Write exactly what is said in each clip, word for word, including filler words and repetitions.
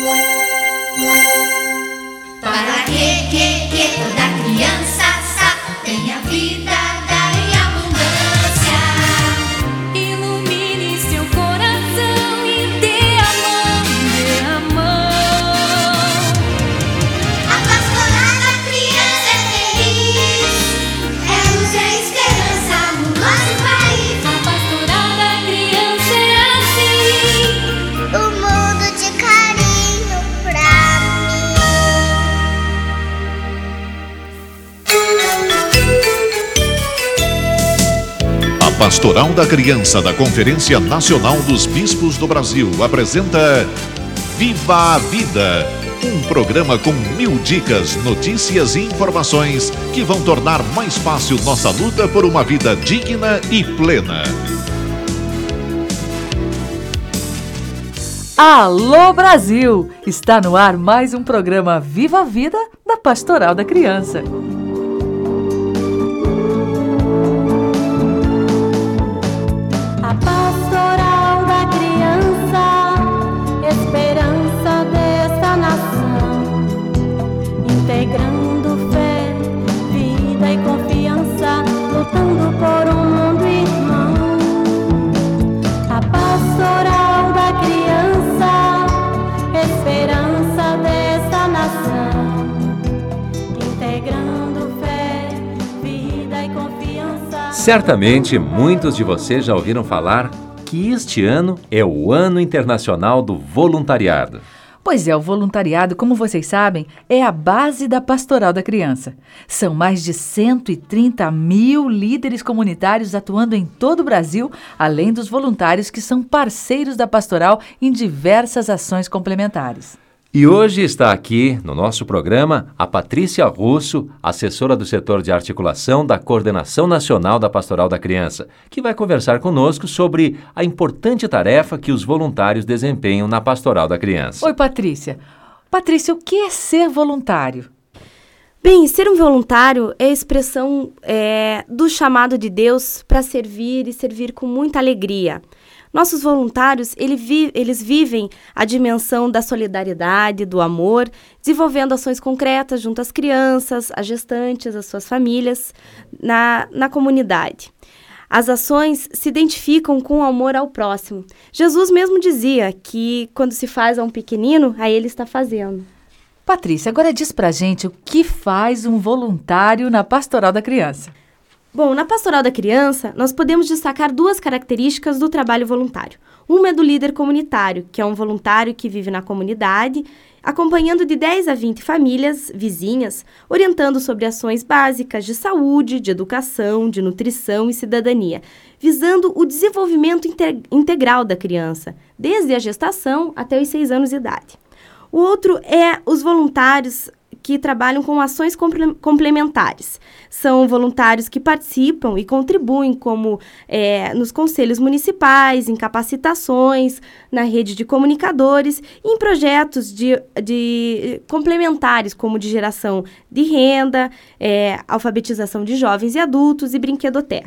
Para que, que, que toda criança tenha vida, em abundância. Ilumine seu coração e dê a mão, dê a mão. A pastoral da criança é feliz, é luz, é esperança no nosso país. A pastoral da criança é assim, O mundo de carinho pra mim. A Pastoral da Criança da Conferência Nacional dos Bispos do Brasil apresenta Viva a Vida, um programa com mil dicas, notícias e informações que vão tornar mais fácil nossa luta por uma vida digna e plena. Alô Brasil! Está no ar mais um programa Viva a Vida da Pastoral da Criança. a pastoral da criança, esperança desta nação, integrando fé, vida e confiança, lutando por um mundo irmão. A pastoral da criança, esperança desta nação, integrando fé, vida e confiança. Certamente, muitos de vocês já ouviram falar que este ano é o Ano Internacional do Voluntariado. Pois é, o voluntariado, como vocês sabem, é a base da Pastoral da Criança. São mais de cento e trinta mil líderes comunitários atuando em todo o Brasil, além dos voluntários que são parceiros da Pastoral em diversas ações complementares. E hoje está aqui no nosso programa a Patrícia Russo, assessora do setor de articulação da Coordenação Nacional da Pastoral da Criança, que vai conversar conosco sobre a importante tarefa que os voluntários desempenham na Pastoral da Criança. Oi, Patrícia. Patrícia, o que é ser voluntário? Bem, ser um voluntário é a expressão é, do chamado de Deus para servir e servir com muita alegria. Nossos voluntários, ele vi, eles vivem a dimensão da solidariedade, do amor, desenvolvendo ações concretas junto às crianças, às gestantes, às suas famílias, na, na comunidade. As ações se identificam com o amor ao próximo. Jesus mesmo dizia que quando se faz a um pequenino, aí ele está fazendo. Patrícia, agora diz pra gente o que faz um voluntário na Pastoral da Criança. Bom, na Pastoral da Criança, nós podemos destacar duas características do trabalho voluntário. Uma é do líder comunitário, que é um voluntário que vive na comunidade, acompanhando de dez a vinte famílias vizinhas, orientando sobre ações básicas de saúde, de educação, de nutrição e cidadania, visando o desenvolvimento integral da criança, desde a gestação até os seis anos de idade. O outro é os voluntários que trabalham com ações complementares. São voluntários que participam e contribuem como é, nos conselhos municipais, em capacitações, na rede de comunicadores e em projetos de, de complementares, como de geração de renda, é, alfabetização de jovens e adultos e brinquedotecas.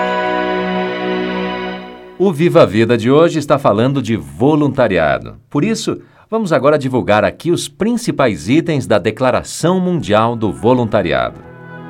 O Viva a Vida de hoje está falando de voluntariado. Por isso, vamos agora divulgar aqui os principais itens da Declaração Mundial do Voluntariado.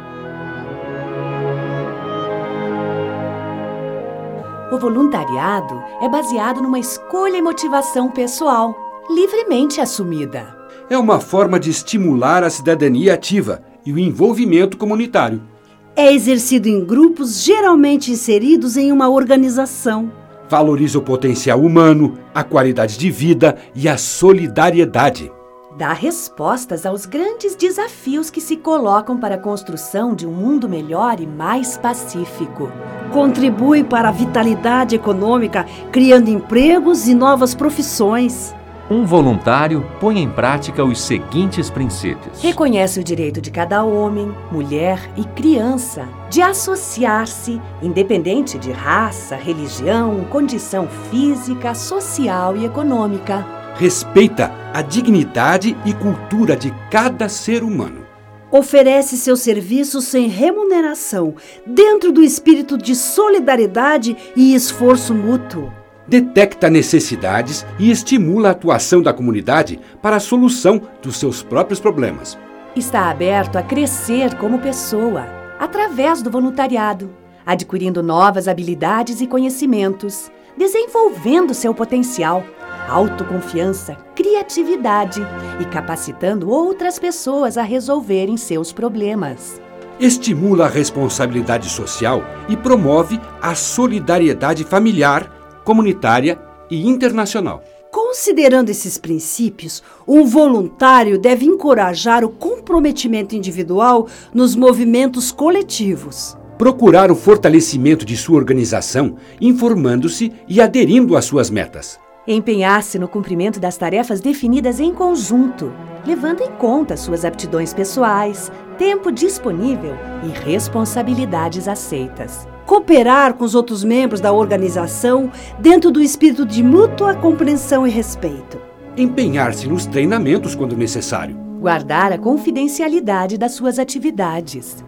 O voluntariado é baseado numa escolha e motivação pessoal, livremente assumida. É uma forma de estimular a cidadania ativa e o envolvimento comunitário. É exercido em grupos geralmente inseridos em uma organização. Valoriza o potencial humano, a qualidade de vida e a solidariedade. Dá respostas aos grandes desafios que se colocam para a construção de um mundo melhor e mais pacífico. Contribui para a vitalidade econômica, criando empregos e novas profissões. Um voluntário põe em prática os seguintes princípios. Reconhece o direito de cada homem, mulher e criança de associar-se, independente de raça, religião, condição física, social e econômica. Respeita a dignidade e cultura de cada ser humano. Oferece seus serviços sem remuneração, dentro do espírito de solidariedade e esforço mútuo. detecta necessidades e estimula a atuação da comunidade para a solução dos seus próprios problemas. Está aberto a crescer como pessoa, através do voluntariado, adquirindo novas habilidades e conhecimentos, desenvolvendo seu potencial, autoconfiança, criatividade e capacitando outras pessoas a resolverem seus problemas. Estimula a responsabilidade social e promove a solidariedade familiar, comunitária e internacional. Considerando esses princípios, um voluntário deve encorajar o comprometimento individual nos movimentos coletivos. Procurar o fortalecimento de sua organização, informando-se e aderindo às suas metas. Empenhar-se no cumprimento das tarefas definidas em conjunto, levando em conta suas aptidões pessoais, tempo disponível e responsabilidades aceitas. Cooperar com os outros membros da organização dentro do espírito de mútua compreensão e respeito. Empenhar-se nos treinamentos quando necessário. Guardar a confidencialidade das suas atividades.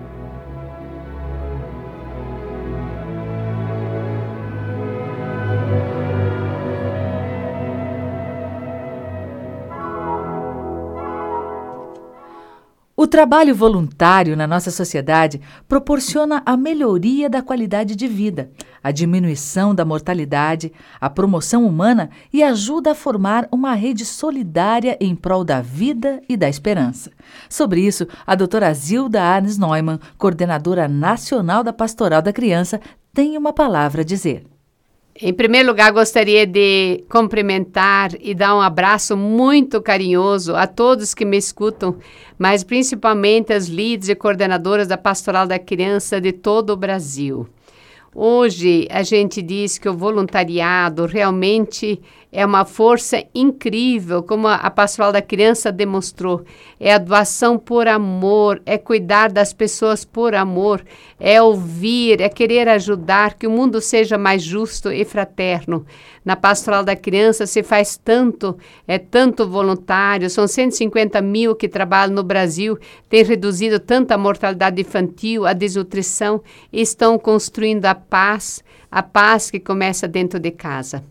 O trabalho voluntário na nossa sociedade proporciona a melhoria da qualidade de vida, a diminuição da mortalidade, a promoção humana e ajuda a formar uma rede solidária em prol da vida e da esperança. Sobre isso, a doutora Zilda Arnes Neumann, coordenadora nacional da Pastoral da Criança, tem uma palavra a dizer. Em primeiro lugar, gostaria de cumprimentar e dar um abraço muito carinhoso a todos que me escutam, mas principalmente as líderes e coordenadoras da Pastoral da Criança de todo o Brasil. Hoje, a gente diz que o voluntariado realmente é uma força incrível, como a Pastoral da Criança demonstrou. É a doação por amor, é cuidar das pessoas por amor, é ouvir, é querer ajudar, que o mundo seja mais justo e fraterno. Na Pastoral da Criança se faz tanto, é tanto voluntário, são cento e cinquenta mil que trabalham no Brasil, tem reduzido tanta mortalidade infantil, a desnutrição, e estão construindo a paz, a paz que começa dentro de casa.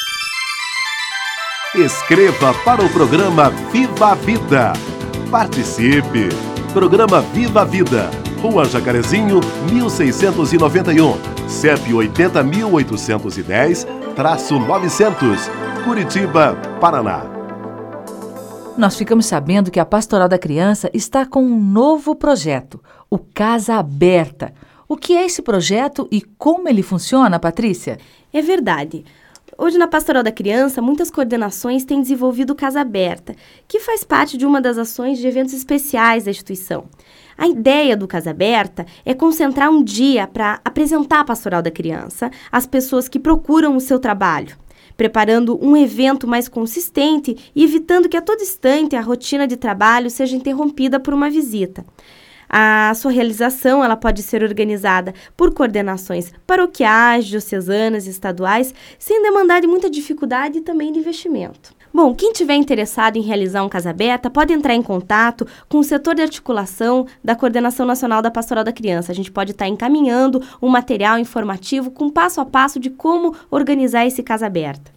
Escreva para o programa Viva a Vida. Participe! Programa Viva a Vida. Rua Jacarezinho, mil seiscentos e noventa e um. C E P oitenta mil oitocentos e dez, novecentos, Curitiba, Paraná. Nós ficamos sabendo que a Pastoral da Criança está com um novo projeto, o Casa Aberta. O que é esse projeto e como ele funciona, Patrícia? É verdade. Hoje, na Pastoral da Criança, muitas coordenações têm desenvolvido o Casa Aberta, que faz parte de uma das ações de eventos especiais da instituição. A ideia do Casa Aberta é concentrar um dia para apresentar a Pastoral da Criança às pessoas que procuram o seu trabalho, preparando um evento mais consistente e evitando que a todo instante a rotina de trabalho seja interrompida por uma visita. A sua realização ela pode ser organizada por coordenações paroquiais, diocesanas e estaduais, sem demandar de muita dificuldade e também de investimento. Bom, quem tiver interessado em realizar um Casa Aberta pode entrar em contato com o setor de articulação da Coordenação Nacional da Pastoral da Criança. A gente pode estar encaminhando um material informativo com passo a passo de como organizar esse Casa Aberta.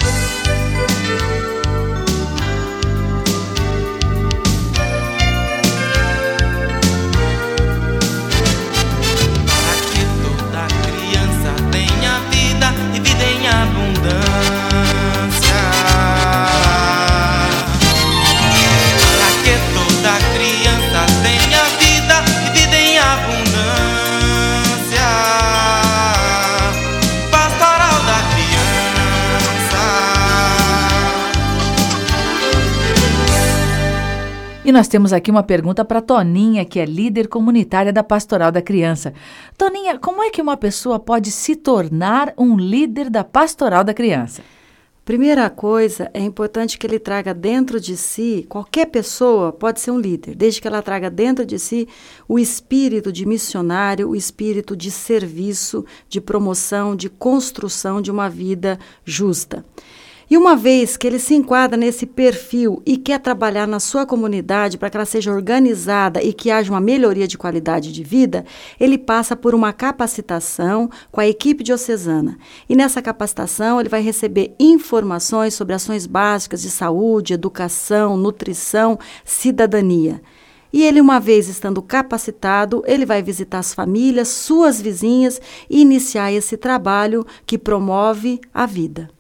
E nós temos aqui uma pergunta para Toninha, que é líder comunitária da Pastoral da Criança. Toninha, como é que uma pessoa pode se tornar um líder da Pastoral da Criança? Primeira coisa, é importante que ele traga dentro de si, qualquer pessoa pode ser um líder, desde que ela traga dentro de si o espírito de missionário, o espírito de serviço, de promoção, de construção de uma vida justa. E uma vez que ele se enquadra nesse perfil e quer trabalhar na sua comunidade para que ela seja organizada e que haja uma melhoria de qualidade de vida, ele passa por uma capacitação com a equipe diocesana. E nessa capacitação ele vai receber informações sobre ações básicas de saúde, educação, nutrição, cidadania. E ele, uma vez estando capacitado, ele vai visitar as famílias, suas vizinhas e iniciar esse trabalho que promove a vida.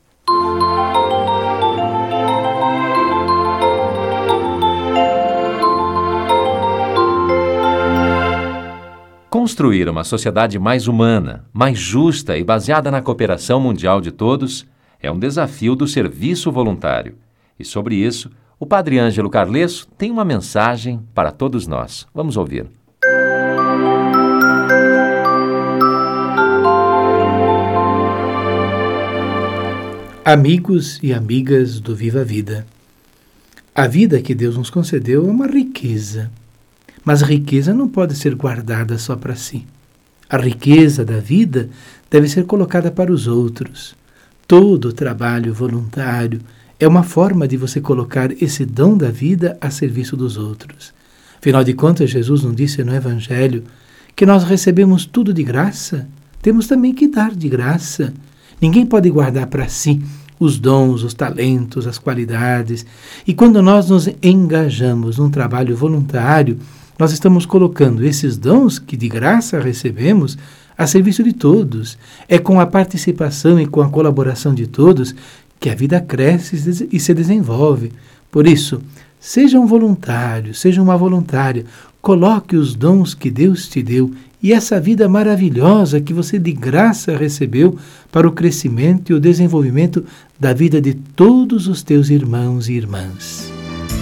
Construir uma sociedade mais humana, mais justa e baseada na cooperação mundial de todos é um desafio do serviço voluntário. E sobre isso, o Padre Ângelo Carlesso tem uma mensagem para todos nós. Vamos ouvir. Amigos e amigas do Viva a Vida. A vida que Deus nos concedeu é uma riqueza, mas a riqueza não pode ser guardada só para si. A riqueza da vida deve ser colocada para os outros. Todo trabalho voluntário é uma forma de você colocar esse dom da vida a serviço dos outros. Afinal de contas, Jesus nos disse no Evangelho que nós recebemos tudo de graça, temos também que dar de graça. Ninguém pode guardar para si os dons, os talentos, as qualidades. E quando nós nos engajamos num trabalho voluntário, nós estamos colocando esses dons que de graça recebemos a serviço de todos. É com a participação e com a colaboração de todos que a vida cresce e se desenvolve. Por isso, seja um voluntário, seja uma voluntária, coloque os dons que Deus te deu e essa vida maravilhosa que você de graça recebeu para o crescimento e o desenvolvimento da vida de todos os teus irmãos e irmãs.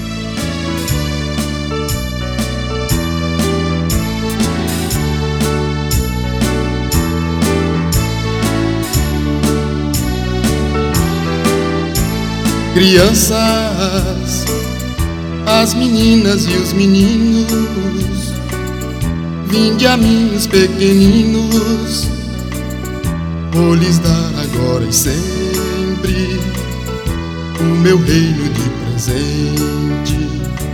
Crianças, as meninas e os meninos, vinde a mim os pequeninos, vou lhes dar agora e sempre o meu reino de presente.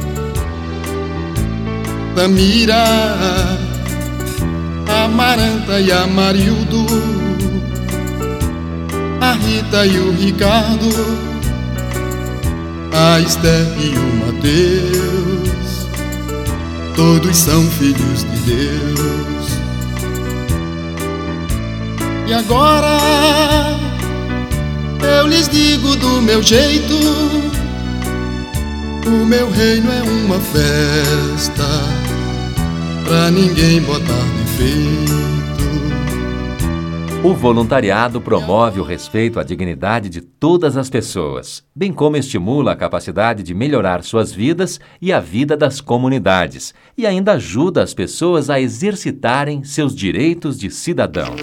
Tamira, a Amaranta e a Marildo, a Rita e o Ricardo, a Esther e o Mateus, todos são filhos de Deus. E agora eu lhes digo do meu jeito, o meu reino é uma festa, pra ninguém botar defeito. O voluntariado promove o respeito à dignidade de todas as pessoas, bem como estimula a capacidade de melhorar suas vidas e a vida das comunidades, e ainda ajuda as pessoas a exercitarem seus direitos de cidadãos.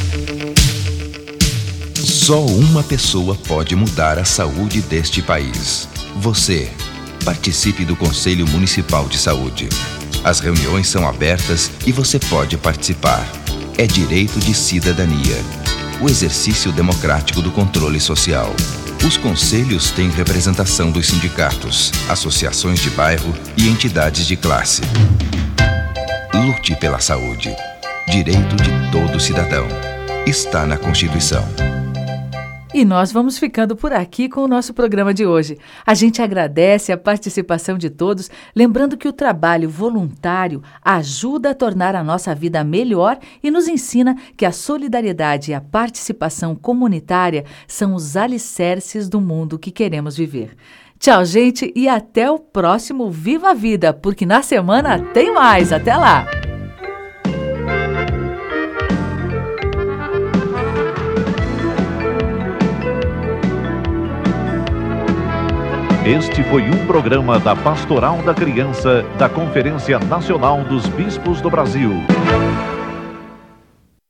Só uma pessoa pode mudar a saúde deste país. Você. Participe do Conselho Municipal de Saúde. As reuniões são abertas e você pode participar. É direito de cidadania. O exercício democrático do controle social. Os conselhos têm representação dos sindicatos, associações de bairro e entidades de classe. Lute pela saúde. Direito de todo cidadão. Está na Constituição. E nós vamos ficando por aqui com o nosso programa de hoje. A gente agradece a participação de todos, lembrando que o trabalho voluntário ajuda a tornar a nossa vida melhor e nos ensina que a solidariedade e a participação comunitária são os alicerces do mundo que queremos viver. Tchau, gente, e até o próximo Viva a Vida, porque na semana tem mais. Até lá! Este foi um programa da Pastoral da Criança, da Conferência Nacional dos Bispos do Brasil.